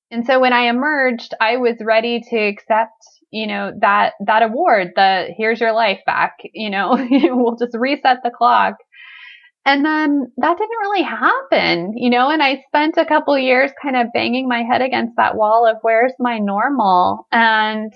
And so when I emerged, I was ready to accept, that award, here's your life back, we'll just reset the clock. And then that didn't really happen, and I spent a couple years kind of banging my head against that wall of where's my normal. And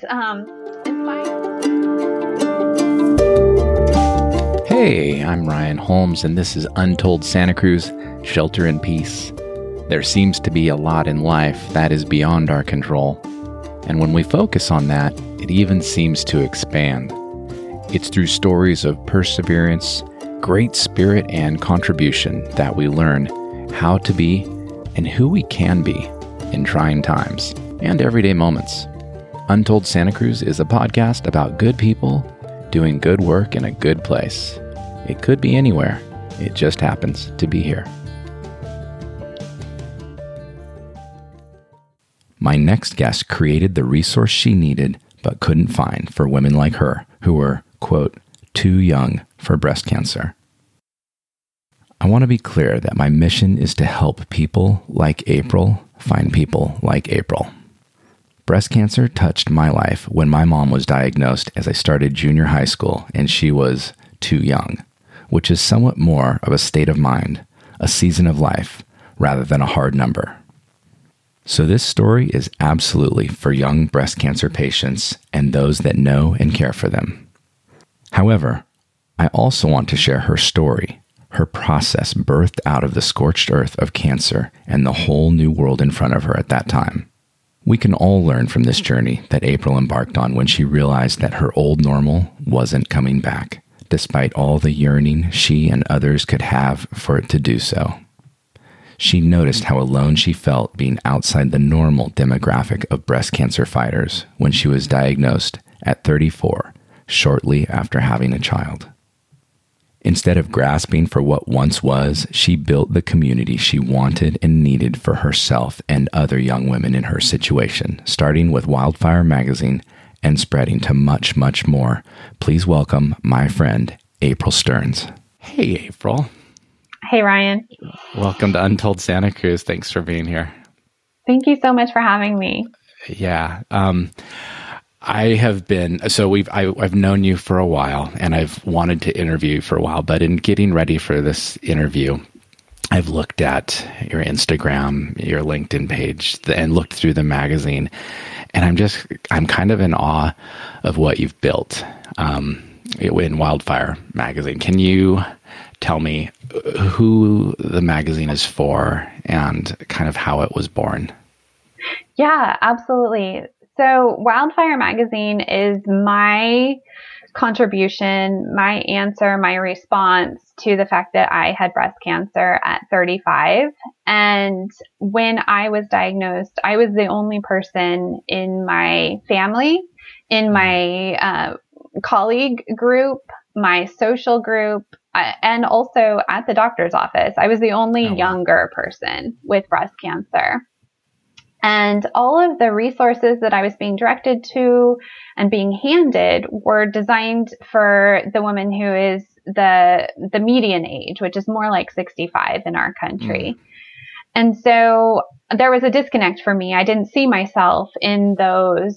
Hey, I'm Ryan Holmes, and this is Untold Santa Cruz, Shelter in Peace. There seems to be a lot in life that is beyond our control. And when we focus on that, it even seems to expand. It's through stories of perseverance, great spirit, and contribution that we learn how to be and who we can be in trying times and everyday moments. Untold Santa Cruz is a podcast about good people doing good work in a good place. It could be anywhere. It just happens to be here. My next guest created the resource she needed but couldn't find for women like her who were, quote, too young for breast cancer. I want to be clear that my mission is to help people like April find people like April. Breast cancer touched my life when my mom was diagnosed as I started junior high school and she was too young, which is somewhat more of a state of mind, a season of life, rather than a hard number. So this story is absolutely for young breast cancer patients and those that know and care for them. However, I also want to share her story, her process birthed out of the scorched earth of cancer and the whole new world in front of her at that time. We can all learn from this journey that April embarked on when she realized that her old normal wasn't coming back, despite all the yearning she and others could have for it to do so. She noticed how alone she felt being outside the normal demographic of breast cancer fighters when she was diagnosed at 34, shortly after having a child. Instead of grasping for what once was, she built the community she wanted and needed for herself and other young women in her situation, starting with Wildfire Magazine and spreading to much, much more. Please welcome my friend, April Stearns. Hey, April. Hey, Ryan. Welcome to Untold Santa Cruz. Thanks for being here. Thank you so much for having me. Yeah. I've known you for a while and I've wanted to interview you for a while, but in getting ready for this interview, I've looked at your Instagram, your LinkedIn page, and looked through the magazine, and I'm kind of in awe of what you've built in Wildfire Magazine. Can you tell me who the magazine is for and kind of how it was born? Yeah, absolutely. So Wildfire Magazine is my contribution, my answer, my response to the fact that I had breast cancer at 35. And when I was diagnosed, I was the only person in my family, in my colleague group, my social group, and also at the doctor's office. I was the only younger person with breast cancer. And all of the resources that I was being directed to and being handed were designed for the woman who is the median age, which is more like 65 in our country. And so there was a disconnect for me. I didn't see myself in those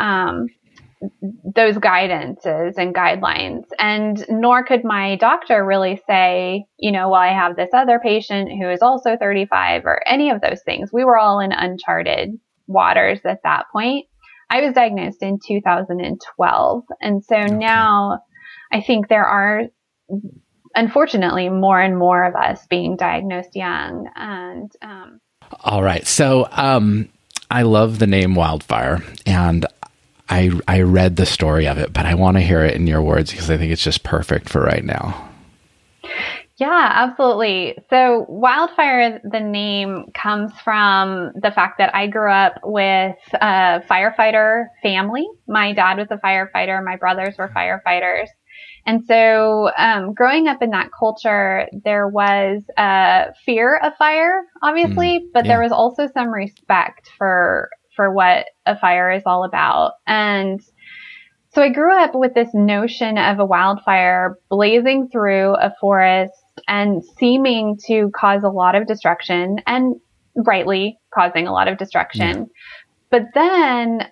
guidances and guidelines. And nor could my doctor really say, well, I have this other patient who is also 35 or any of those things. We were all in uncharted waters at that point. I was diagnosed in 2012. And so now I think there are, unfortunately, more and more of us being diagnosed young. And all right. So I love the name Wildfire, and I read the story of it, but I want to hear it in your words because I think it's just perfect for right now. Yeah, absolutely. So Wildfire, the name comes from the fact that I grew up with a firefighter family. My dad was a firefighter. My brothers were firefighters. And so growing up in that culture, there was a fear of fire, obviously, but there was also some respect for what a fire is all about. And so I grew up with this notion of a wildfire blazing through a forest and seeming to cause a lot of destruction and rightly causing a lot of destruction. Yeah. But then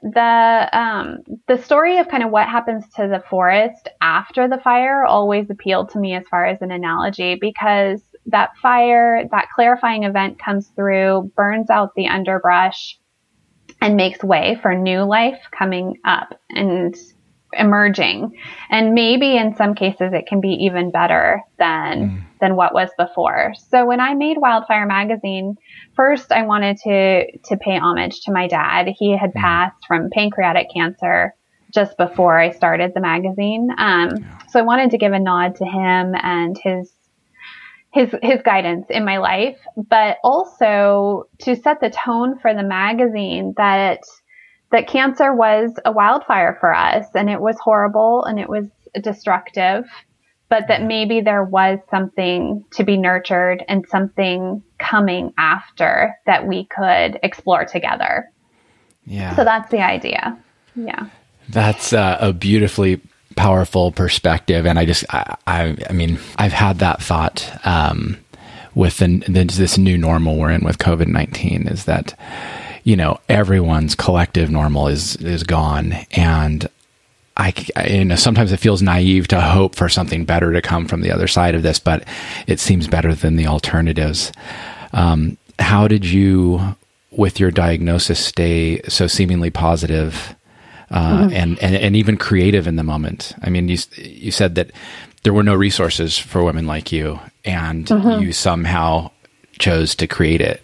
the story of kind of what happens to the forest after the fire always appealed to me as far as an analogy, because that fire, that clarifying event comes through, burns out the underbrush, and makes way for new life coming up and emerging. And maybe in some cases it can be even better than what was before. So when I made Wildfire Magazine, first I wanted to pay homage to my dad. He had passed from pancreatic cancer just before I started the magazine. So I wanted to give a nod to him and his guidance in my life, but also to set the tone for the magazine that cancer was a wildfire for us, and it was horrible and it was destructive, but that maybe there was something to be nurtured and something coming after that we could explore together. Yeah. So that's the idea. Yeah. That's a beautifully powerful perspective. And I mean, I've had that thought with this new normal we're in with COVID-19, is that, you know, everyone's collective normal is gone. And you know, sometimes it feels naive to hope for something better to come from the other side of this, but it seems better than the alternatives. How did you, with your diagnosis, stay so seemingly positive and even creative in the moment? I mean, you said that there were no resources for women like you, and you somehow chose to create it.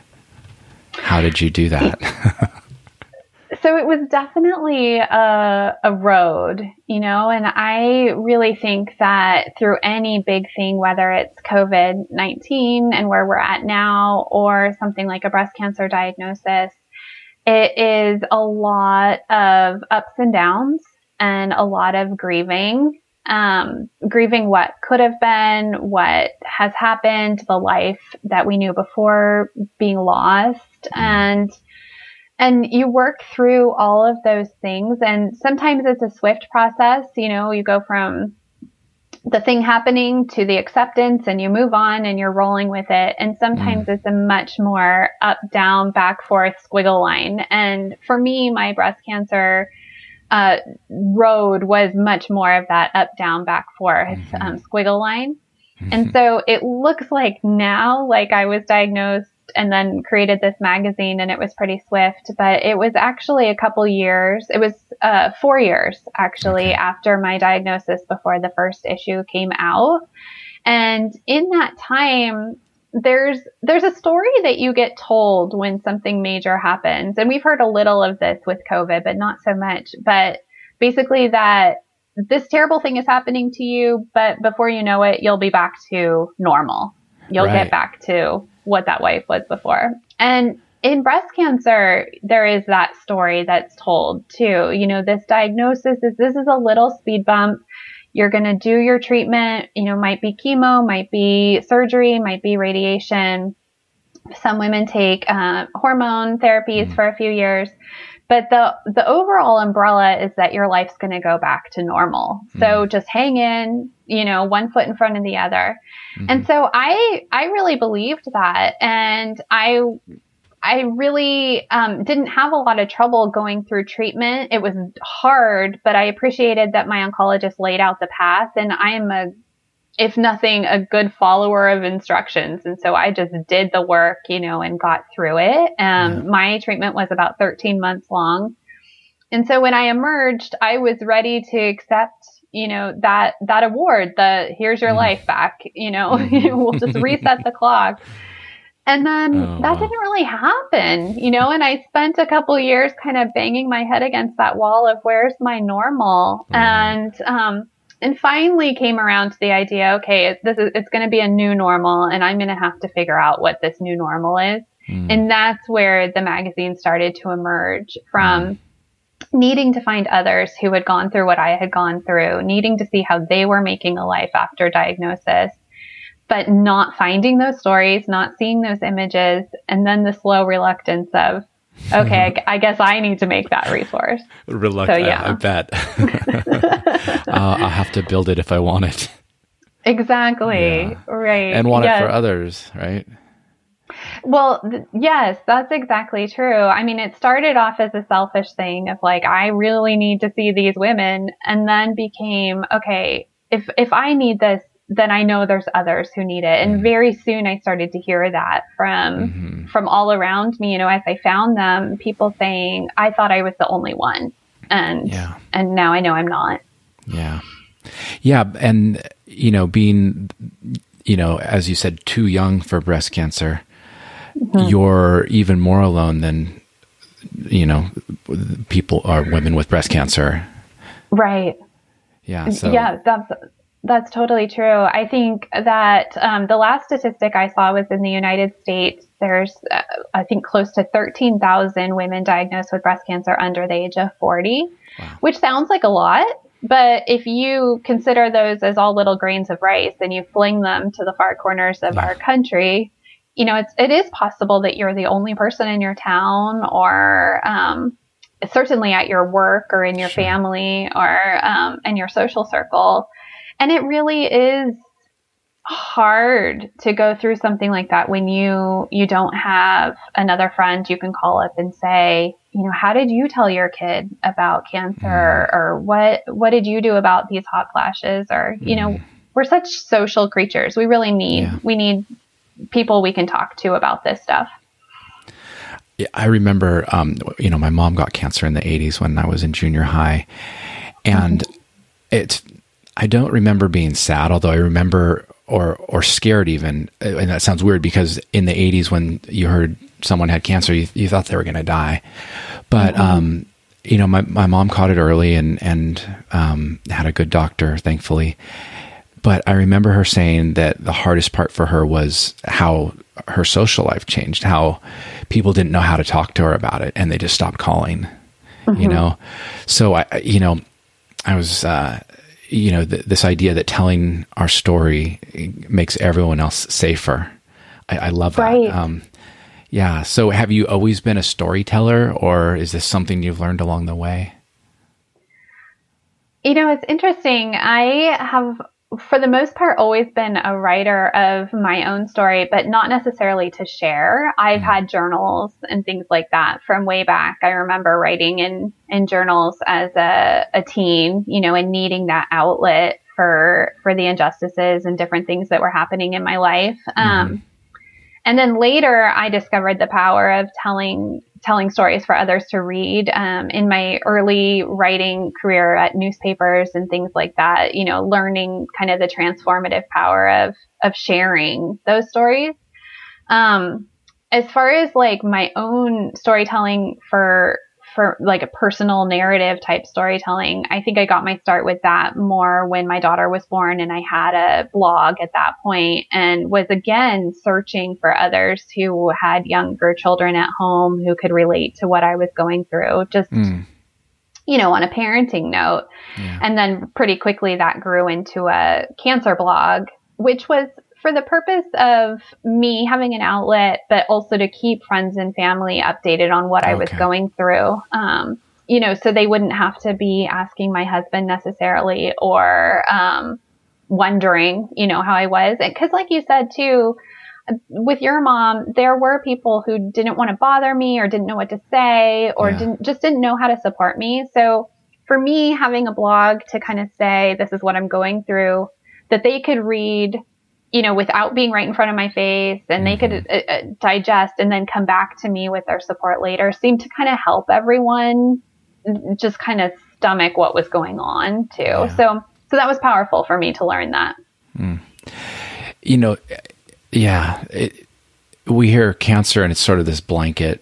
How did you do that? So it was definitely a road, you know, and I really think that through any big thing, whether it's COVID-19 and where we're at now, or something like a breast cancer diagnosis, it is a lot of ups and downs and a lot of grieving, grieving what could have been, what has happened, the life that we knew before being lost. And you work through all of those things. And sometimes it's a swift process. You know, you go from the thing happening to the acceptance and you move on and you're rolling with it. And sometimes it's a much more up, down, back, forth squiggle line. And for me, my breast cancer road was much more of that up, down, back, forth squiggle line. And so it looks like now, like I was diagnosed and then created this magazine, and it was pretty swift, but it was actually a couple years. It was 4 years actually after my diagnosis before the first issue came out. And in that time, there's a story that you get told when something major happens. And we've heard a little of this with COVID, but not so much. But basically that this terrible thing is happening to you, but before you know it, you'll be back to normal. You'll get back to what that life was before. And in breast cancer, there is that story that's told too. You know, this diagnosis this is a little speed bump. You're going to do your treatment, you know, might be chemo, might be surgery, might be radiation. Some women take hormone therapies for a few years. But the overall umbrella is that your life's going to go back to normal. So just hang in, you know, one foot in front of the other. And so I really believed that. And I really didn't have a lot of trouble going through treatment. It was hard, but I appreciated that my oncologist laid out the path. And I am if nothing, a good follower of instructions. And so I just did the work, you know, and got through it. My treatment was about 13 months long. And so when I emerged, I was ready to accept, you know, that award, here's your life back, you know, we'll just reset the clock. And then that didn't really happen, you know, and I spent a couple years kind of banging my head against that wall of where's my normal. And finally came around to the idea, okay, it's going to be a new normal, and I'm going to have to figure out what this new normal is. And that's where the magazine started to emerge from needing to find others who had gone through what I had gone through, needing to see how they were making a life after diagnosis, but not finding those stories, not seeing those images, and then the slow reluctance of, okay, I guess I need to make that resource. Reluctant, so, yeah. I bet. I'll have to build it if I want it. Exactly. Yeah. Right. And want it for others, right? Well, yes, that's exactly true. I mean, it started off as a selfish thing of like, I really need to see these women, and then became, okay, if I need this, then I know there's others who need it. And very soon I started to hear that from all around me, as I found them, people saying, I thought I was the only one. And now I know I'm not. Yeah. Yeah. And, being, as you said, too young for breast cancer, you're even more alone than, people or women with breast cancer. Right. Yeah. So. Yeah, that's totally true. I think that the last statistic I saw was in the United States. There's, I think, close to 13,000 women diagnosed with breast cancer under the age of 40, which sounds like a lot. But if you consider those as all little grains of rice and you fling them to the far corners of our country, it is possible that you're the only person in your town or certainly at your work or in your family or in your social circle. And it really is hard to go through something like that when you don't have another friend you can call up and say, how did you tell your kid about cancer, or what did you do about these hot flashes? Or, we're such social creatures. We really need people we can talk to about this stuff. Yeah, I remember, my mom got cancer in the 80s when I was in junior high, and I don't remember being sad, although I remember or scared even. And that sounds weird because in the 80s when you heard someone had cancer, you thought they were going to die. But, my mom caught it early and had a good doctor, thankfully. But I remember her saying that the hardest part for her was how her social life changed, how people didn't know how to talk to her about it and they just stopped calling, So I was, this idea that telling our story makes everyone else safer. I love that. Right. Yeah. So have you always been a storyteller, or is this something you've learned along the way? It's interesting. I have, for the most part, always been a writer of my own story, but not necessarily to share. I've had journals and things like that from way back. I remember writing in journals as a teen, and needing that outlet for the injustices and different things that were happening in my life. And then later I discovered the power of telling stories for others to read. In my early writing career at newspapers and things like that, learning kind of the transformative power of sharing those stories. As far as like my own storytelling for like a personal narrative type storytelling, I think I got my start with that more when my daughter was born, and I had a blog at that point and was again searching for others who had younger children at home who could relate to what I was going through, just, on a parenting note. Yeah. And then pretty quickly that grew into a cancer blog, which was for the purpose of me having an outlet, but also to keep friends and family updated on what I was going through. So they wouldn't have to be asking my husband necessarily or wondering, how I was. Because like you said, too, with your mom, there were people who didn't want to bother me or didn't know what to say or didn't know how to support me. So for me, having a blog to kind of say, this is what I'm going through, that they could read, without being right in front of my face, and they could digest and then come back to me with their support later, seemed to kind of help everyone just kind of stomach what was going on too. Yeah. So that was powerful for me to learn that. We hear cancer and it's sort of this blanket,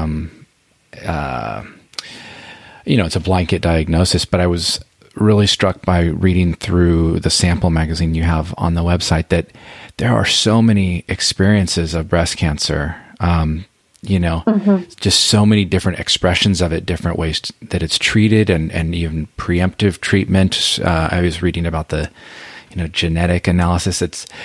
it's a blanket diagnosis, but I was really struck by reading through the sample magazine you have on the website that there are so many experiences of breast cancer, just so many different expressions of it, different ways that it's treated and even preemptive treatment. I was reading about the, genetic analysis.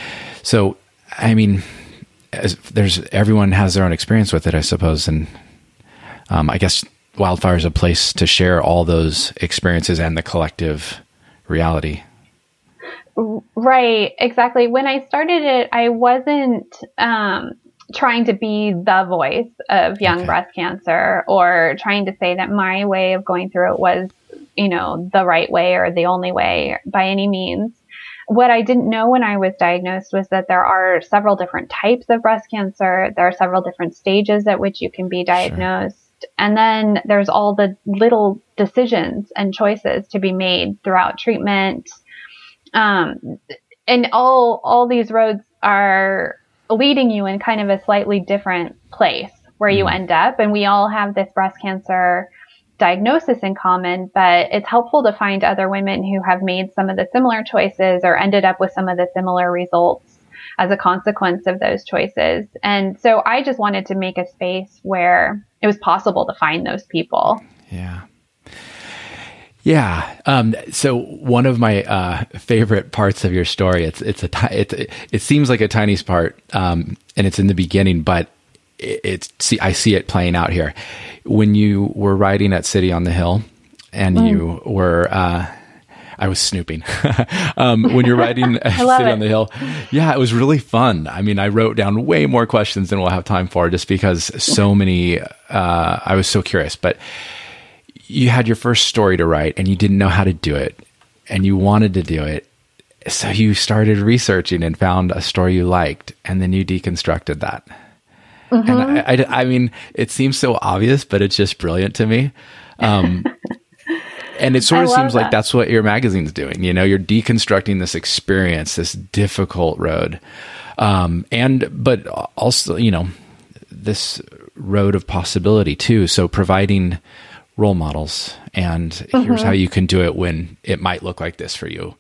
Everyone has their own experience with it, I suppose. And I guess Wildfire is a place to share all those experiences and the collective reality. Right, exactly. When I started it, I wasn't, trying to be the voice of young breast cancer, or trying to say that my way of going through it was, the right way or the only way by any means. What I didn't know when I was diagnosed was that there are several different types of breast cancer. There are several different stages at which you can be diagnosed. Sure. And then there's all the little decisions and choices to be made throughout treatment. And all these roads are leading you in kind of a slightly different place where you end up. And we all have this breast cancer diagnosis in common, but it's helpful to find other women who have made some of the similar choices or ended up with some of the similar results as a consequence of those choices. And so I just wanted to make a space where it was possible to find those people. Yeah. Yeah. So one of my favorite parts of your story, it seems like a tiny part, and it's in the beginning, but I see it playing out here. When you were writing at City on the Hill, and you were, I was snooping. When you're writing at City on the Hill, yeah, it was really fun. I mean, I wrote down way more questions than we'll have time for, just because so many. I was so curious, but you had your first story to write and you didn't know how to do it and you wanted to do it. So you started researching and found a story you liked, and then you deconstructed that. And I mean, it seems so obvious, but it's just brilliant to me. And it sort of seems like that's what your magazine's doing. You're deconstructing this experience, this difficult road. But also, this road of possibility too. So providing role models, and here's how you can do it when it might look like this for you.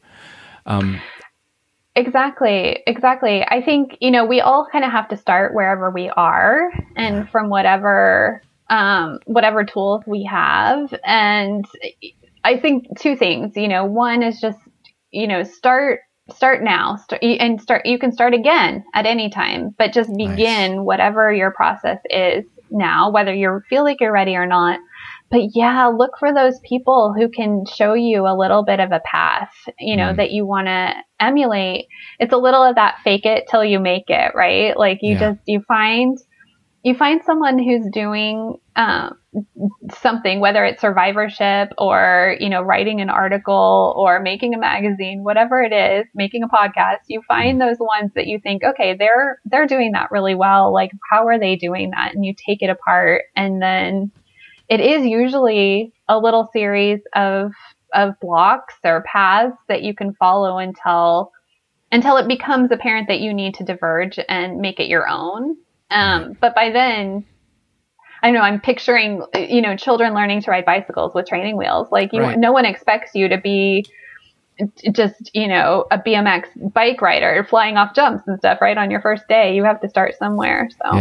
Exactly. I think, we all kind of have to start wherever we are and from whatever tools we have. And I think two things, one is just, start now, you can start again at any time, but just begin whatever your process is now, whether you feel like you're ready or not. But yeah, look for those people who can show you a little bit of a path, that you want to emulate. It's a little of that fake it till you make it, right? Like you find someone who's doing something, whether it's survivorship or, writing an article or making a magazine, whatever it is, making a podcast. You find those ones that you think, okay, they're doing that really well. Like, how are they doing that? And you take it apart, and then it is usually a little series of blocks or paths that you can follow until it becomes apparent that you need to diverge and make it your own. But by then, I don't know, I'm picturing, children learning to ride bicycles with training wheels. Like no one expects you to be just, a BMX bike rider flying off jumps and stuff right on your first day. You have to start somewhere. So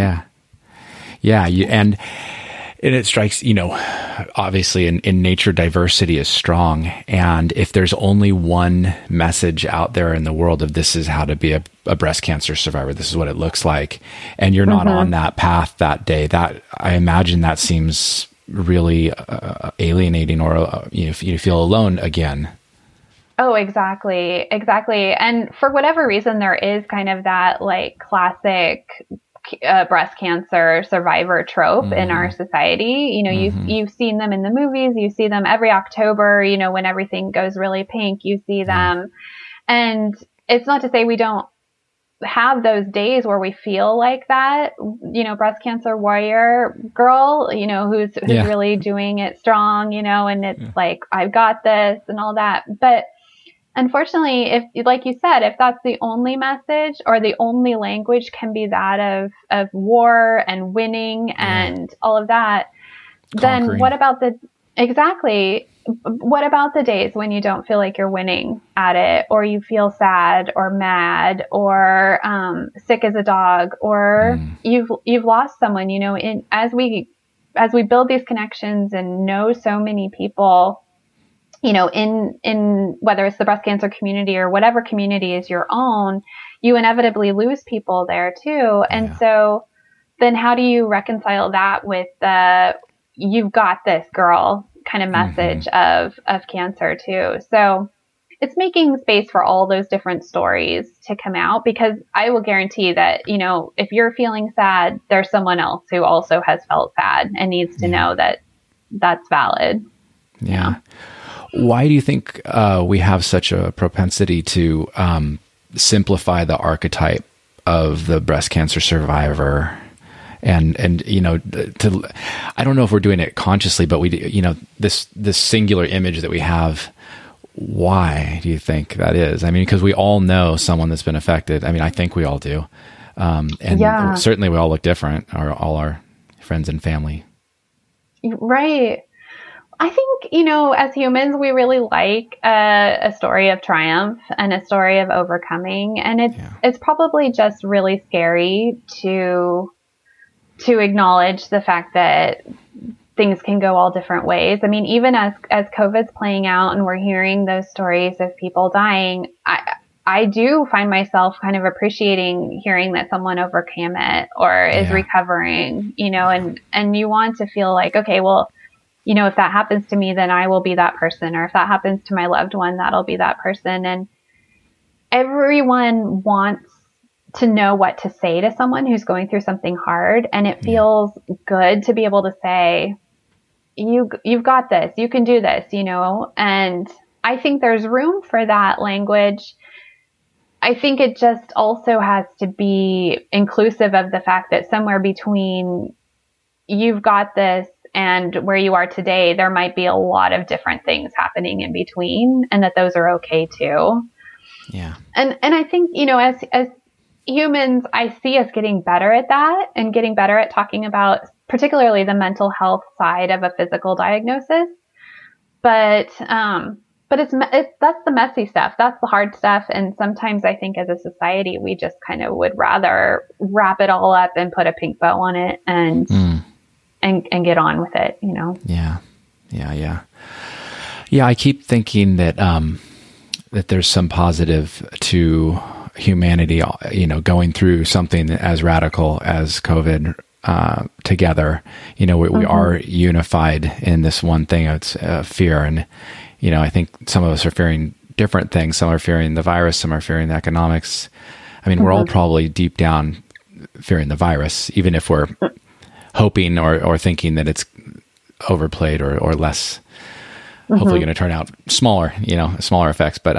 And it strikes, obviously in nature, diversity is strong. And if there's only one message out there in the world of this is how to be a breast cancer survivor, this is what it looks like, and you're not on that path that day, that I imagine that seems really alienating, or you feel alone again. Oh, exactly. And for whatever reason, there is kind of that like classic breast cancer survivor trope in our society. You've seen them in the movies, you see them every October, when everything goes really pink, you see them. And it's not to say we don't have those days where we feel like that, breast cancer warrior girl, who's really doing it strong, and it's like, I've got this and all that. But unfortunately, if, like you said, if that's the only message or the only language can be that of war and winning and all of that, then what about the days when you don't feel like you're winning at it, or you feel sad or mad or sick as a dog, or you've lost someone, as we build these connections and know so many people, in whether it's the breast cancer community or whatever community is your own, you inevitably lose people there too. And so then how do you reconcile that with the, you've got this girl kind of message of cancer too? So it's making space for all those different stories to come out, because I will guarantee that, if you're feeling sad, there's someone else who also has felt sad and needs to know that that's valid. Yeah. Why do you think we have such a propensity to simplify the archetype of the breast cancer survivor? And I don't know if we're doing it consciously, but this singular image that we have, why do you think that is? I mean, because we all know someone that's been affected. I mean, I think we all do. And certainly we all look different, all our friends and family. Right. I think, as humans, we really like a story of triumph and a story of overcoming. And it's probably just really scary to acknowledge the fact that things can go all different ways. I mean, even as COVID's playing out and we're hearing those stories of people dying, I do find myself kind of appreciating hearing that someone overcame it or is recovering, and you want to feel like, okay, well, if that happens to me, then I will be that person. Or if that happens to my loved one, that'll be that person. And everyone wants to know what to say to someone who's going through something hard. And it feels good to be able to say, you've got this, you can do this, and I think there's room for that language. I think it just also has to be inclusive of the fact that somewhere between you've got this and where you are today, there might be a lot of different things happening in between, and that those are okay too. Yeah. And I think, as humans, I see us getting better at that and getting better at talking about particularly the mental health side of a physical diagnosis. But that's the messy stuff. That's the hard stuff. And sometimes I think as a society, we just kind of would rather wrap it all up and put a pink bow on it and get on with it, Yeah. I keep thinking that, that there's some positive to humanity, going through something as radical as COVID, together. We are unified in this one thing. It's fear. And, I think some of us are fearing different things. Some are fearing the virus. Some are fearing the economics. I mean, we're all probably deep down fearing the virus, even if we're hoping or thinking that it's overplayed or less, hopefully going to turn out smaller effects. But,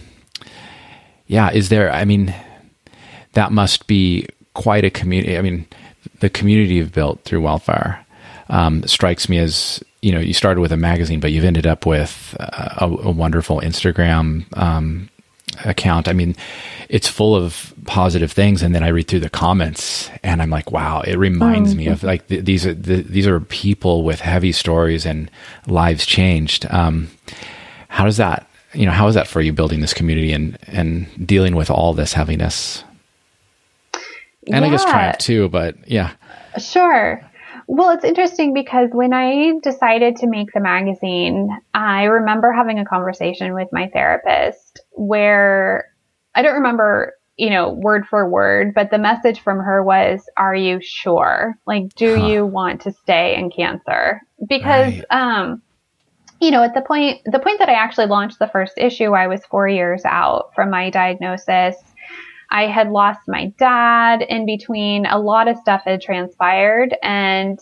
is there, I mean, that must be quite a community. I mean, the community you've built through Wildfire strikes me as, you started with a magazine, but you've ended up with a wonderful Instagram account. I mean, it's full of positive things. And then I read through the comments and I'm like, wow, it reminds me of like, these are people with heavy stories and lives changed. How is that for you, building this community and dealing with all this heaviness? And I guess triumph too, but yeah. Sure. Well, it's interesting because when I decided to make the magazine, I remember having a conversation with my therapist where I don't remember, word for word, but the message from her was, are you sure? Like, do you want to stay in cancer? Because, at the point that I actually launched the first issue, I was 4 years out from my diagnosis. I had lost my dad in between. A lot of stuff had transpired, and,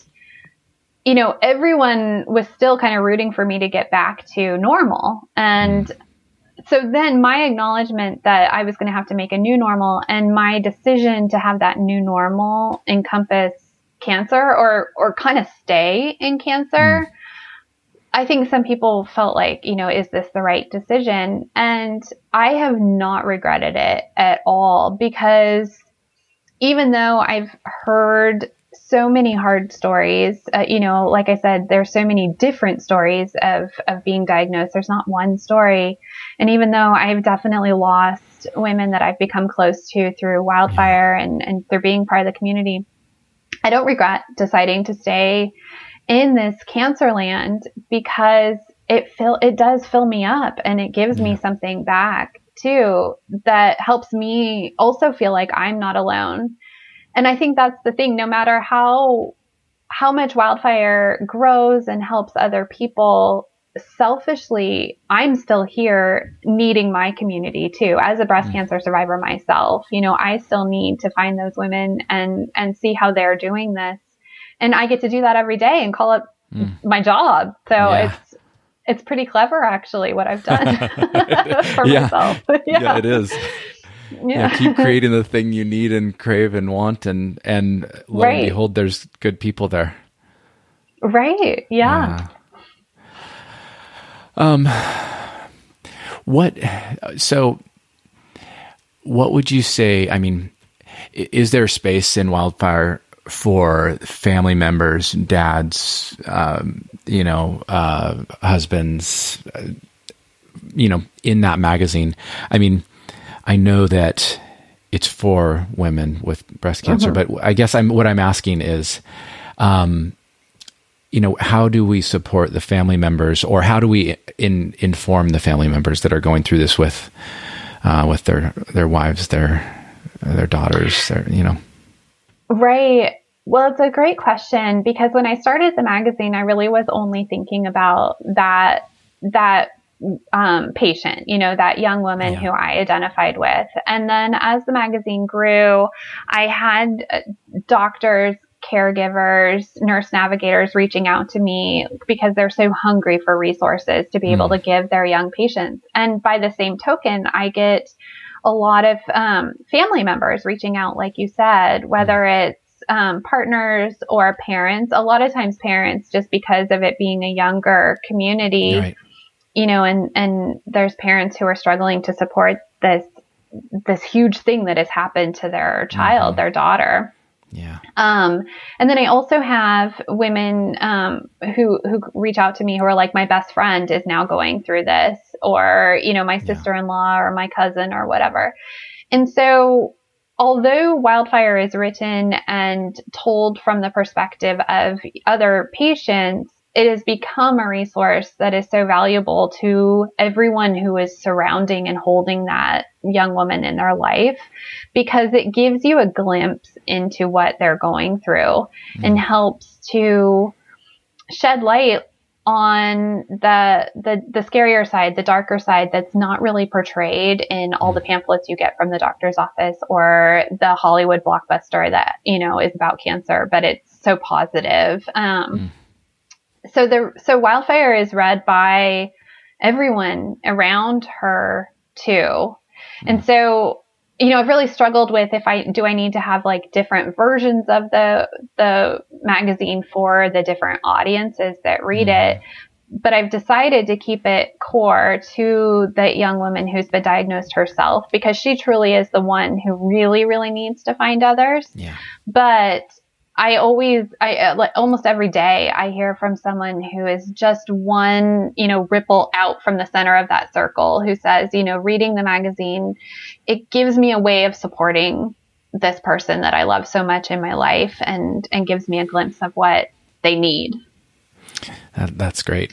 everyone was still kind of rooting for me to get back to normal. And so then my acknowledgement that I was going to have to make a new normal, and my decision to have that new normal encompass cancer or kind of stay in cancer. I think some people felt like, is this the right decision? And I have not regretted it at all, because even though I've heard so many hard stories, like I said, there's so many different stories of being diagnosed. There's not one story. And even though I've definitely lost women that I've become close to through Wildfire and through being part of the community, I don't regret deciding to stay in this cancer land, because it does fill me up, and it gives me something back too that helps me also feel like I'm not alone. And I think that's the thing. No matter how much Wildfire grows and helps other people, selfishly, I'm still here needing my community too. As a breast cancer survivor myself, I still need to find those women and see how they're doing this. And I get to do that every day and call it my job. So it's pretty clever, actually, what I've done for myself. Yeah, it is. Yeah. Keep creating the thing you need and crave and want, and lo and behold, there's good people there. Right. Yeah. What would you say? I mean, is there space in Wildfire for family members, dads, husbands, in that magazine? I mean, I know that it's for women with breast cancer, but I guess what I'm asking is, how do we support the family members, or how do we inform the family members that are going through this with their wives, their daughters, Right. Well, it's a great question, because when I started the magazine, I really was only thinking about that patient, that young woman who I identified with. And then as the magazine grew, I had doctors, caregivers, nurse navigators reaching out to me because they're so hungry for resources to be able to give their young patients. And by the same token, I get a lot of family members reaching out, like you said, whether it's partners or parents. A lot of times parents, just because of it being a younger community, right. And there's parents who are struggling to support this huge thing that has happened to their child, their daughter. Yeah. And then I also have women who reach out to me who are like, my best friend is now going through this, or, my sister-in-law or my cousin or whatever. And so although Wildfire is written and told from the perspective of other patients, it has become a resource that is so valuable to everyone who is surrounding and holding that young woman in their life, because it gives you a glimpse into what they're going through and helps to shed light on the scarier side, the darker side that's not really portrayed in all the pamphlets you get from the doctor's office or the Hollywood blockbuster that, is about cancer, but it's so positive. So Wildfire is read by everyone around her too. And so, I've really struggled with do I need to have like different versions of the magazine for the different audiences that read it. But I've decided to keep it core to the young woman who's been diagnosed herself, because she truly is the one who really, really needs to find others. Yeah. But I almost every day I hear from someone who is just one, ripple out from the center of that circle, who says, reading the magazine, it gives me a way of supporting this person that I love so much in my life, and gives me a glimpse of what they need. That's great.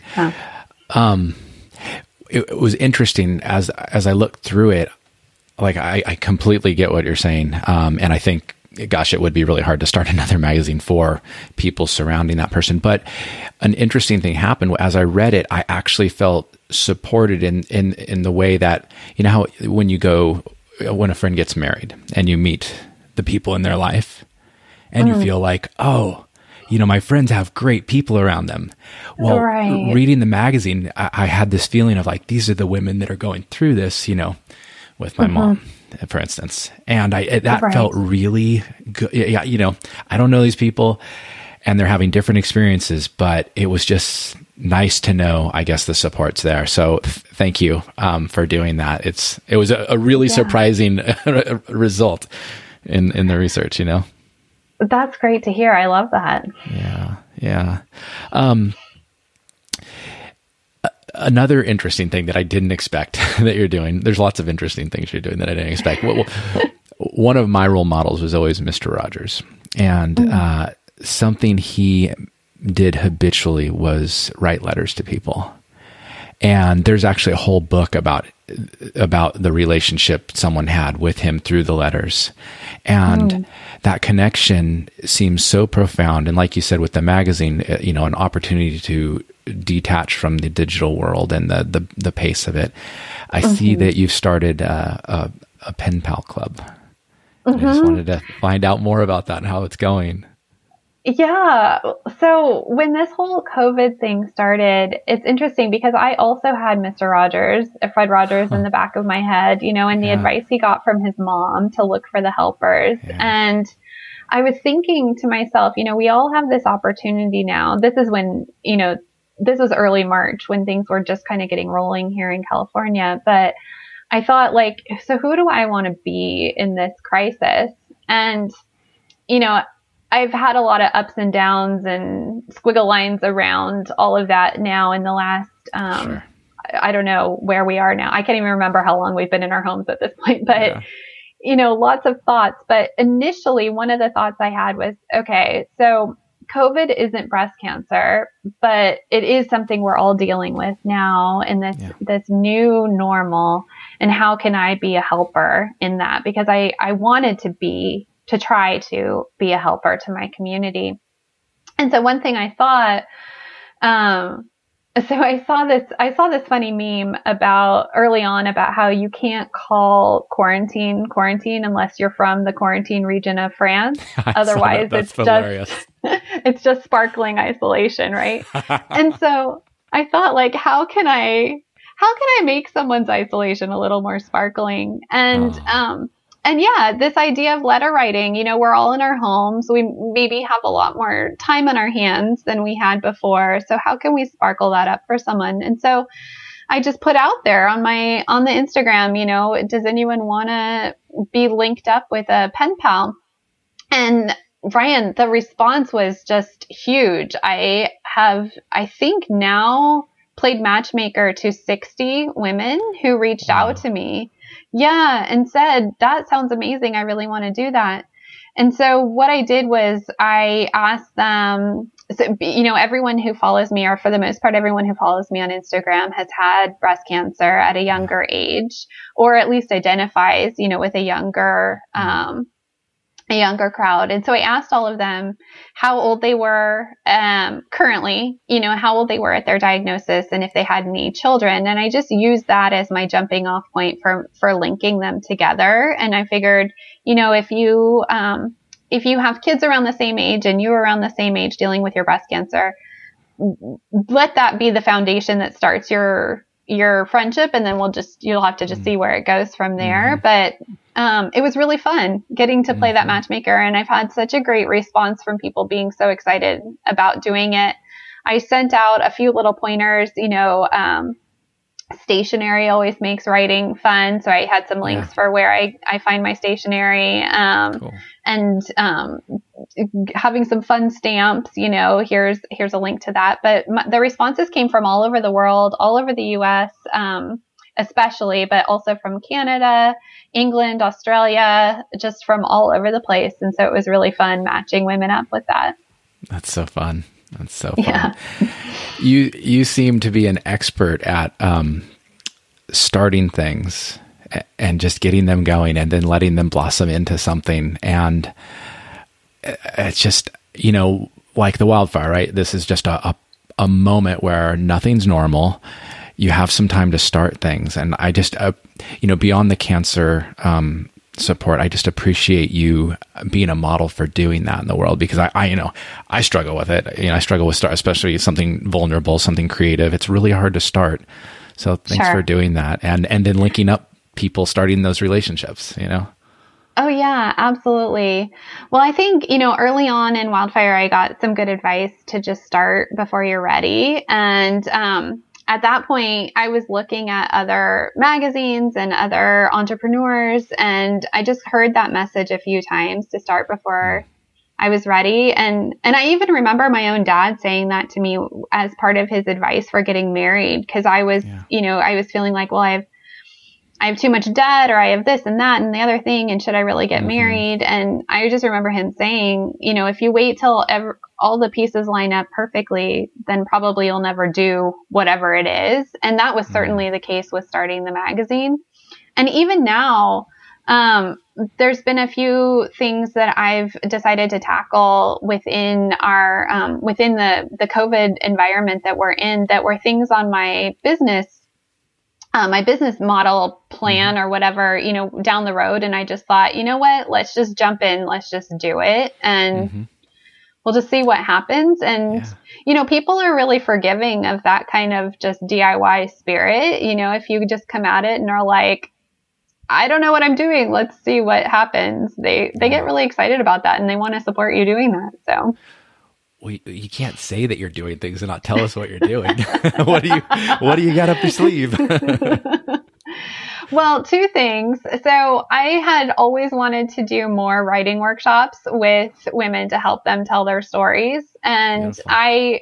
It was interesting as I looked through it, like I completely get what you're saying. And I think, gosh, it would be really hard to start another magazine for people surrounding that person. But an interesting thing happened as I read it. I actually felt supported in the way that, how when a friend gets married and you meet the people in their life and you feel like, oh, my friends have great people around them. Well, reading the magazine, I had this feeling of like, these are the women that are going through this, with my mom, for instance. And that felt really good. Yeah. I don't know these people and they're having different experiences, but it was just nice to know, I guess, the support's there. So thank you for doing that. It was a really surprising result in the research, That's great to hear. I love that. Yeah. Another interesting thing that I didn't expect that you're doing, there's lots of interesting things you're doing that I didn't expect. One of my role models was always Mr. Rogers. And something he did habitually was write letters to people. And there's actually a whole book about the relationship someone had with him through the letters. And that connection seems so profound. And like you said, with the magazine, you know, an opportunity to detach from the digital world and the pace of it. I see that you've started a pen pal club. I just wanted to find out more about that and how it's going. Yeah. So when this whole COVID thing started, it's interesting because I also had Mr. Rogers, Fred Rogers in the back of my head, you know, and the advice he got from his mom to look for the helpers. And I was thinking to myself, you know, we all have this opportunity now. This is when, you know, this was early March when things were just kind of getting rolling here in California. But I thought, like, so who do I want to be in this crisis? And, you know, I've had a lot of ups and downs and squiggle lines around all of that now in the last, I don't know where we are now. I can't even remember how long we've been in our homes at this point, but, you know, lots of thoughts. But initially, one of the thoughts I had was, okay, so COVID isn't breast cancer, but it is something we're all dealing with now in this new normal. And how can I be a helper in that? Because I wanted to try to be a helper to my community. And so one thing I thought, so I saw this funny meme about early on about how you can't call quarantine unless you're from the quarantine region of France. Otherwise it's just sparkling isolation, right? And so I thought, like, how can I make someone's isolation a little more sparkling? And yeah, this idea of letter writing, you know, we're all in our homes. We maybe have a lot more time on our hands than we had before. So how can we sparkle that up for someone? And so I just put out there on the Instagram, you know, does anyone want to be linked up with a pen pal? And Brian, the response was just huge. I think now played matchmaker to 60 women who reached out to me. Yeah. And said, that sounds amazing. I really want to do that. And so what I did was I asked them, so, you know, everyone who follows me, or for the most part, everyone who follows me on Instagram has had breast cancer at a younger age, or at least identifies, you know, with a younger crowd. And so I asked all of them how old they were currently, you know, how old they were at their diagnosis and if they had any children. And I just used that as my jumping off point for linking them together. And I figured, you know, if you have kids around the same age and you're around the same age dealing with your breast cancer, let that be the foundation that starts your friendship. And then you'll have to just see where it goes from there. But it was really fun getting to play that matchmaker. And I've had such a great response from people being so excited about doing it. I sent out a few little pointers, you know, stationery always makes writing fun. So I had some links for where I find my stationery, cool. And having some fun stamps, you know, here's a link to that. But the responses came from all over the world, all over the US, especially, but also from Canada, England, Australia, just from all over the place. And so it was really fun matching women up with that. That's so fun. That's so fun. Yeah. You seem to be an expert at starting things and just getting them going and then letting them blossom into something. And it's just, you know, like the wildfire, right? This is just a moment where nothing's normal. You have some time to start things. And I just, you know, beyond the cancer support, I just appreciate you being a model for doing that in the world, because I struggle with it. You know, I struggle with especially something vulnerable, something creative. It's really hard to start. So thanks for doing that. And then linking up people, starting those relationships, you know? Oh yeah, absolutely. Well, I think, you know, early on in Wildfire, I got some good advice to just start before you're ready. And, at that point, I was looking at other magazines and other entrepreneurs, and I just heard that message a few times to start before I was ready. And I even remember my own dad saying that to me as part of his advice for getting married, because I was, you know, I was feeling like, well, I have too much debt, or I have this and that and the other thing, and should I really get married? And I just remember him saying, you know, if you wait till all the pieces line up perfectly, then probably you'll never do whatever it is. And that was certainly the case with starting the magazine. And even now, there's been a few things that I've decided to tackle within our, within the COVID environment that we're in, that were things on my business model plan or whatever, you know, down the road. And I just thought, you know what, let's just jump in, let's just do it. And we'll just see what happens. And, you know, people are really forgiving of that kind of just DIY spirit. You know, if you just come at it and are like, I don't know what I'm doing, let's see what happens. They get really excited about that, and they want to support you doing that. So. Well, you can't say that you're doing things and not tell us what you're doing. What do you got up your sleeve? Well, two things. So I had always wanted to do more writing workshops with women to help them tell their stories. And I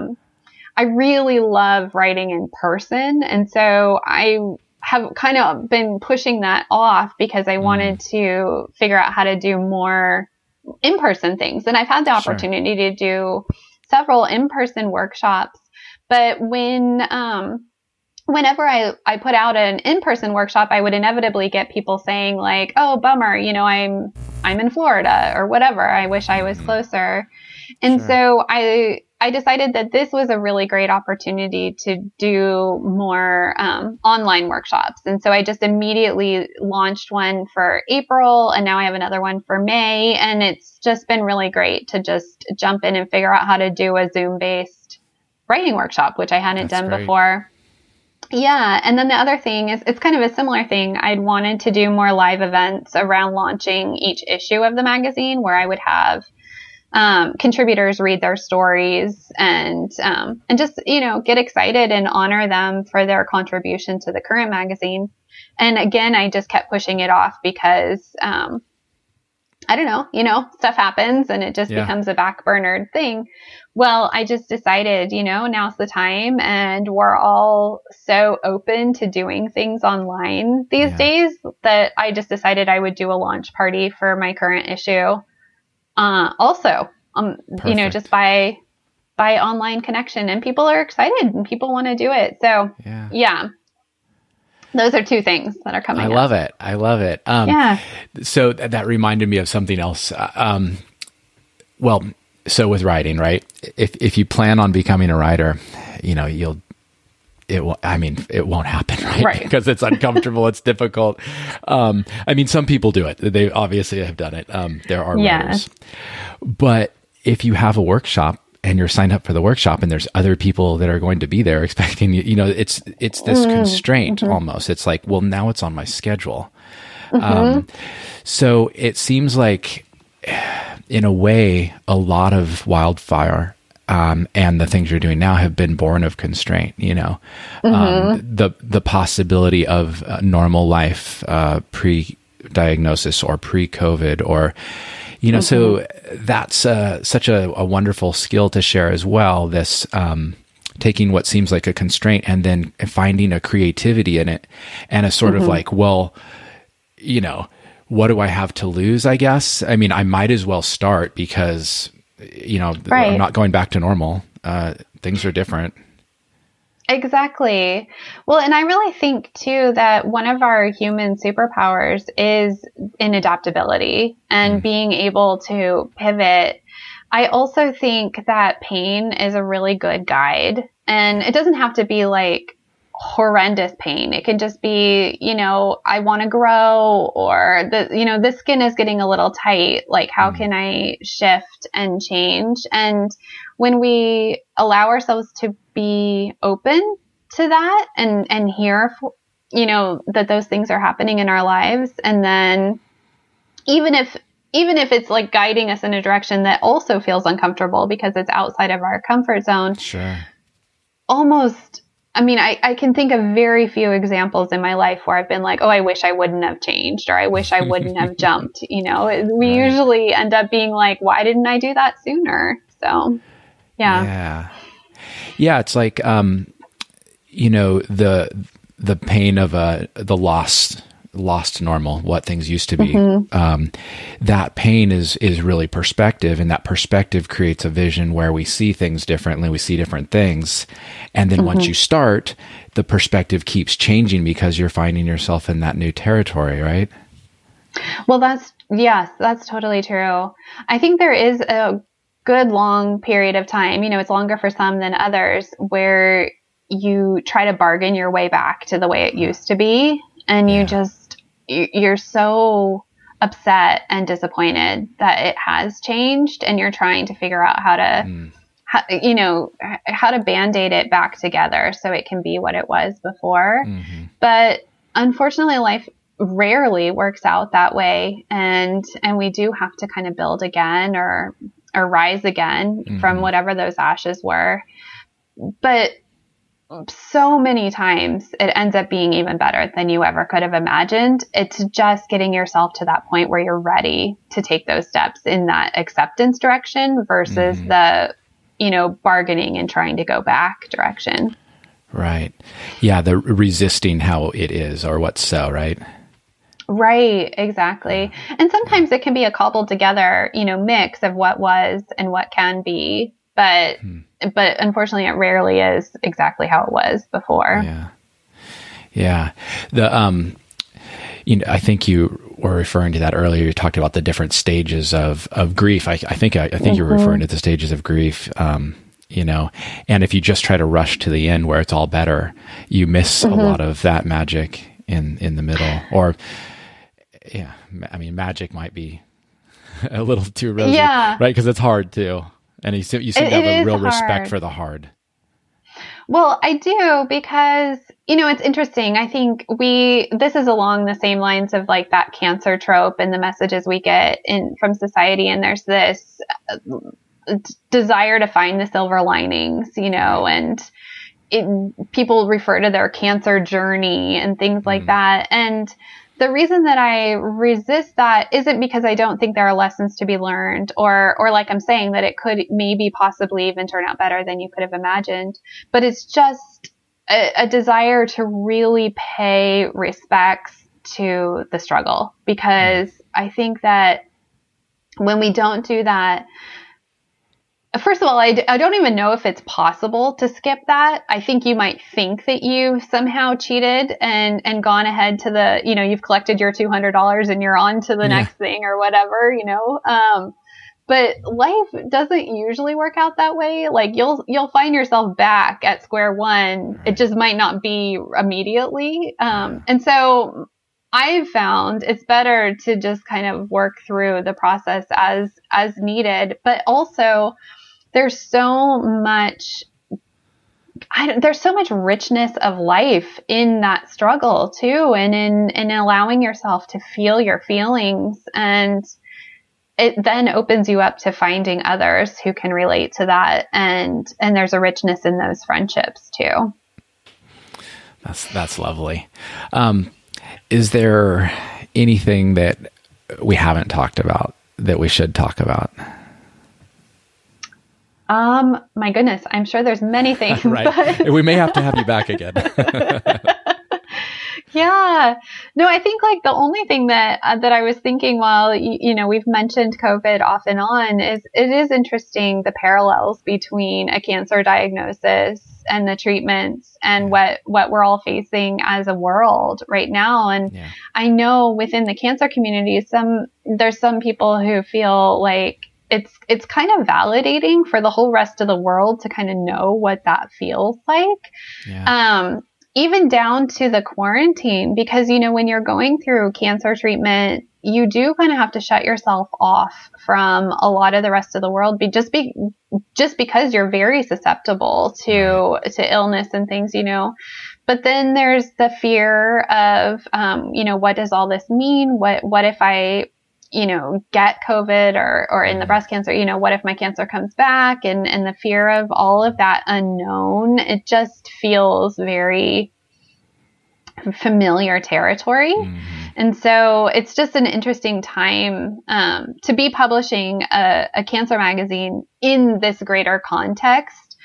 really love writing in person. And so I have kind of been pushing that off because I wanted to figure out how to do more in-person things. And I've had the opportunity to do several in-person workshops, but whenever I put out an in-person workshop, I would inevitably get people saying like, oh, bummer, you know, I'm in Florida or whatever. I wish I was closer. And so I decided that this was a really great opportunity to do more online workshops. And so I just immediately launched one for April, and now I have another one for May. And it's just been really great to just jump in and figure out how to do a Zoom-based writing workshop, which I hadn't done before. Yeah. And then the other thing is, it's kind of a similar thing. I'd wanted to do more live events around launching each issue of the magazine, where I would have contributors read their stories and just, you know, get excited and honor them for their contribution to the current magazine. And again, I just kept pushing it off because, I don't know, you know, stuff happens and it just becomes a backburnered thing. Well, I just decided, you know, now's the time, and we're all so open to doing things online these days that I just decided I would do a launch party for my current issue. Also, you know, just by online connection, and people are excited and people want to do it. So yeah, those are two things that are coming. I love it. So that reminded me of something else. Well, so with writing, right? If you plan on becoming a writer, you know, it won't happen, right? Because it's uncomfortable. It's difficult. I mean, some people do it. They obviously have done it. There are writers. But if you have a workshop and you're signed up for the workshop and there's other people that are going to be there expecting you, you know, it's this constraint almost. It's like, well, now it's on my schedule. So it seems like, in a way, a lot of Wildfire and the things you're doing now have been born of constraint, you know, the possibility of normal life, pre-diagnosis or pre-COVID, or, you know, so that's such a wonderful skill to share as well. This, taking what seems like a constraint and then finding a creativity in it, and a sort of like, well, you know, what do I have to lose, I guess? I mean, I might as well start because, you know, I'm not going back to normal. Things are different. Exactly. Well, and I really think too that one of our human superpowers is in adaptability and being able to pivot. I also think that pain is a really good guide, and it doesn't have to be like horrendous pain. It can just be, you know, I want to grow, or the skin is getting a little tight. Like, how can I shift and change? And when we allow ourselves to be open to that and hear, you know, that those things are happening in our lives, and then even if it's like guiding us in a direction that also feels uncomfortable because it's outside of our comfort zone. Sure. Almost, I mean, I can think of very few examples in my life where I've been like, oh, I wish I wouldn't have changed, or I wish I wouldn't have jumped. You know, we usually end up being like, why didn't I do that sooner? So, yeah. Yeah. It's like, you know, the the pain of the lost normal, what things used to be. That pain is really perspective, and that perspective creates a vision where we see things differently. We see different things. And then once you start, the perspective keeps changing because you're finding yourself in that new territory, right? Well, that's totally true. I think there is a good long period of time, it's longer for some than others, where you try to bargain your way back to the way it used to be. And you're so upset and disappointed that it has changed, and you're trying to figure out how to Band-Aid it back together so it can be what it was before. But unfortunately, life rarely works out that way. And we do have to kind of build again or rise again from whatever those ashes were. But so many times it ends up being even better than you ever could have imagined. It's just getting yourself to that point where you're ready to take those steps in that acceptance direction versus the, bargaining and trying to go back direction. Right. Yeah. The resisting how it is or what's so, right? Right. Exactly. And sometimes it can be a cobbled together, mix of what was and what can be, but unfortunately it rarely is exactly how it was before. Yeah. The, I think you were referring to that earlier. You talked about the different stages of grief. I think you were referring to the stages of grief, and if you just try to rush to the end where it's all better, you miss a lot of that magic in the middle. Or, magic might be a little too rosy, right? Because it's hard too. And you seem to have a real respect for the hard. Well, I do, because, it's interesting. I think this is along the same lines of like that cancer trope and the messages we get from society. And there's this desire to find the silver linings, and people refer to their cancer journey and things like that. And the reason that I resist that isn't because I don't think there are lessons to be learned or like I'm saying that it could maybe possibly even turn out better than you could have imagined, but it's just a desire to really pay respects to the struggle, because I think that when we don't do that, first of all, I don't even know if it's possible to skip that. I think you might think that you've somehow cheated and gone ahead to the, you've collected your $200 and you're on to the next thing or whatever, but life doesn't usually work out that way. Like you'll find yourself back at square one. It just might not be immediately. And so I've found it's better to just kind of work through the process as needed, but also there's so much richness of life in that struggle too, and in allowing yourself to feel your feelings, and it then opens you up to finding others who can relate to that, and there's a richness in those friendships too. That's lovely. Is there anything that we haven't talked about that we should talk about? My goodness, I'm sure there's many things. Right. But we may have to have you back again. Yeah. No, I think like the only thing that I was thinking while, we've mentioned COVID off and on is it is interesting the parallels between a cancer diagnosis and the treatments and what we're all facing as a world right now. And I know within the cancer community, there's some people who feel like it's kind of validating for the whole rest of the world to kind of know what that feels like. Even down to the quarantine, because, when you're going through cancer treatment, you do kind of have to shut yourself off from a lot of the rest of the world, just because you're very susceptible to illness and things, But then there's the fear of, what does all this mean? What if I, get COVID or in the breast cancer, what if my cancer comes back, and the fear of all of that unknown, it just feels very familiar territory. And so it's just an interesting time, to be publishing a cancer magazine in this greater context,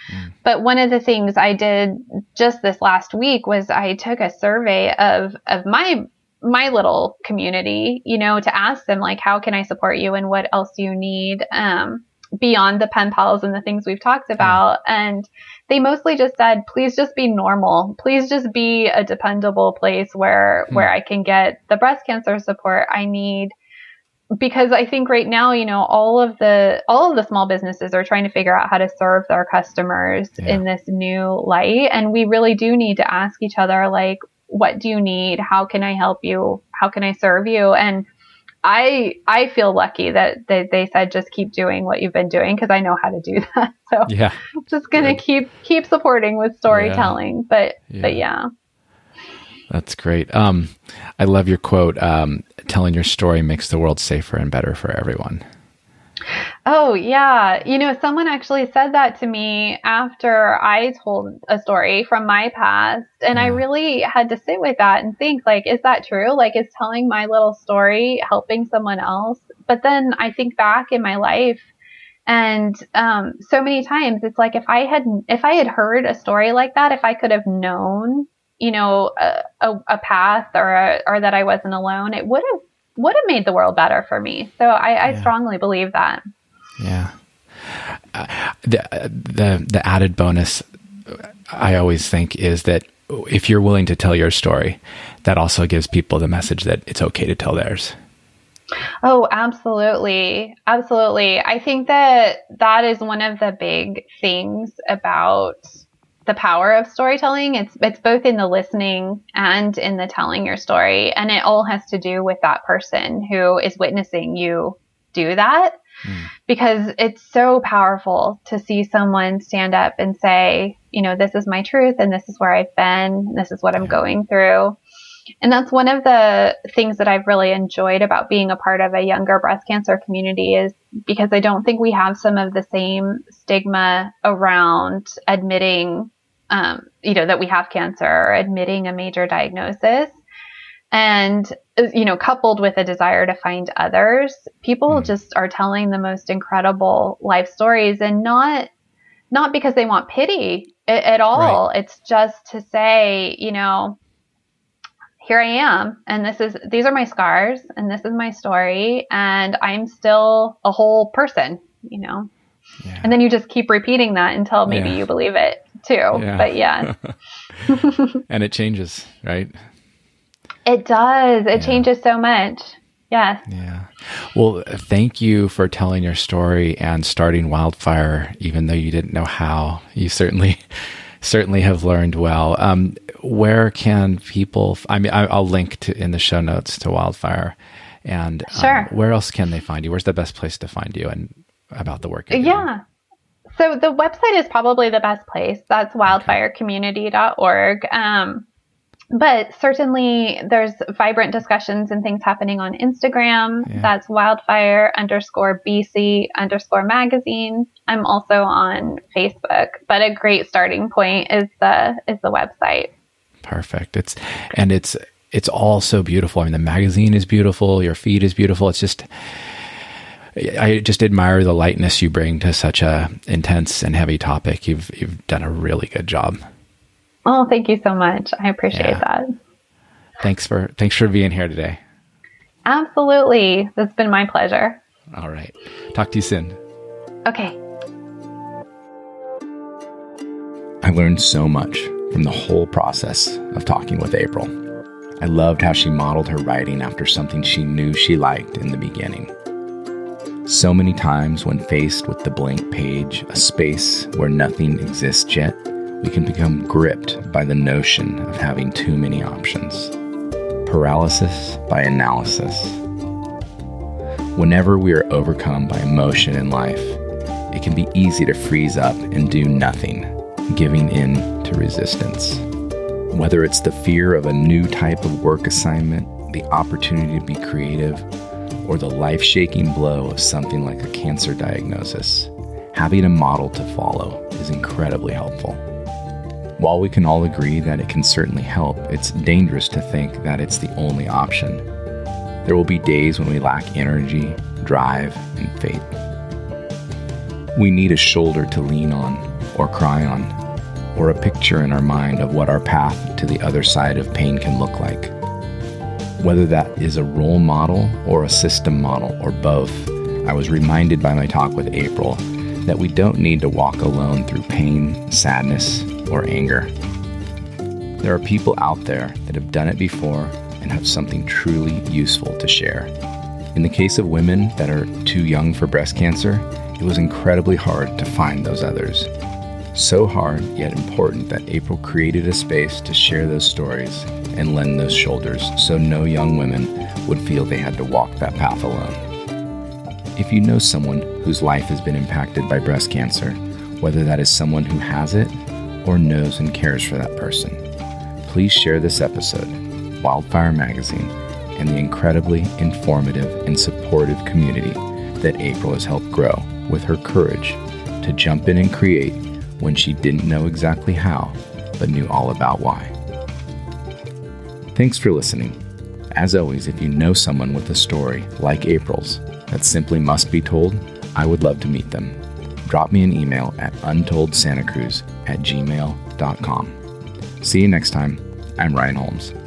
But one of the things I did just this last week was I took a survey of my little community, to ask them, like, how can I support you and what else do you need beyond the pen pals and the things we've talked about. And they mostly just said, please just be normal. Please just be a dependable place where I can get the breast cancer support I need. Because I think right now, all of the small businesses are trying to figure out how to serve their customers in this new light. And we really do need to ask each other, like, what do you need? How can I help you? How can I serve you? And I feel lucky that they said, just keep doing what you've been doing, because I know how to do that. So I'm just going to keep supporting with storytelling. But yeah. That's great. I love your quote, telling your story makes the world safer and better for everyone. Oh, yeah. Someone actually said that to me after I told a story from my past. And I really had to sit with that and think, like, is that true? Like, is telling my little story helping someone else? But then I think back in my life, and so many times it's like, if I had heard a story like that, if I could have known, a path or that I wasn't alone, it would have made the world better for me. So I strongly believe that. Yeah. The added bonus I always think is that if you're willing to tell your story, that also gives people the message that it's okay to tell theirs. Oh, absolutely. Absolutely. I think that is one of the big things about the power of storytelling. It's both in the listening and in the telling your story. And it all has to do with that person who is witnessing you do that. Because it's so powerful to see someone stand up and say, this is my truth and this is where I've been. This is what I'm going through. And that's one of the things that I've really enjoyed about being a part of a younger breast cancer community, is because I don't think we have some of the same stigma around admitting that we have cancer, or admitting a major diagnosis. And, coupled with a desire to find others, people just are telling the most incredible life stories, and not because they want pity at all. Right. It's just to say, here I am, and these are my scars, and this is my story, and I'm still a whole person, And then you just keep repeating that until maybe you believe it too. Yeah. But and it changes, right? It does. It changes so much. Yes. Yeah. Well, thank you for telling your story and starting Wildfire, even though you didn't know how. You certainly have learned well. Where can people, I'll link in the show notes to Wildfire. And sure. Where else can they find you? Where's the best place to find you and about the work you're doing? Yeah. So the website is probably the best place. That's wildfirecommunity.org. But certainly there's vibrant discussions and things happening on Instagram. Yeah. That's wildfire_BC_magazine. I'm also on Facebook, but a great starting point is the website. Perfect. It's all so beautiful. I mean, the magazine is beautiful. Your feed is beautiful. I just admire the lightness you bring to such a intense and heavy topic. You've done a really good job. Oh, thank you so much. I appreciate that. Thanks for being here today. Absolutely. It's been my pleasure. All right. Talk to you soon. Okay. I learned so much from the whole process of talking with April. I loved how she modeled her writing after something she knew she liked in the beginning. So many times when faced with the blank page, a space where nothing exists yet, we can become gripped by the notion of having too many options. Paralysis by analysis. Whenever we are overcome by emotion in life, it can be easy to freeze up and do nothing, giving in to resistance. Whether it's the fear of a new type of work assignment, the opportunity to be creative, or the life-shaking blow of something like a cancer diagnosis, having a model to follow is incredibly helpful. While we can all agree that it can certainly help, it's dangerous to think that it's the only option. There will be days when we lack energy, drive, and faith. We need a shoulder to lean on, or cry on, or a picture in our mind of what our path to the other side of pain can look like. Whether that is a role model or a system model or both, I was reminded by my talk with April that we don't need to walk alone through pain, sadness, or anger. There are people out there that have done it before and have something truly useful to share. In the case of women that are too young for breast cancer, it was incredibly hard to find those others. So hard, yet important, that April created a space to share those stories and lend those shoulders so no young women would feel they had to walk that path alone. If you know someone whose life has been impacted by breast cancer, whether that is someone who has it or knows and cares for that person, please share this episode, Wildfire Magazine, and the incredibly informative and supportive community that April has helped grow with her courage to jump in and create when she didn't know exactly how, but knew all about why. Thanks for listening. As always, if you know someone with a story like April's that simply must be told, I would love to meet them. Drop me an email at untoldsantacruz@gmail.com. See you next time. I'm Ryan Holmes.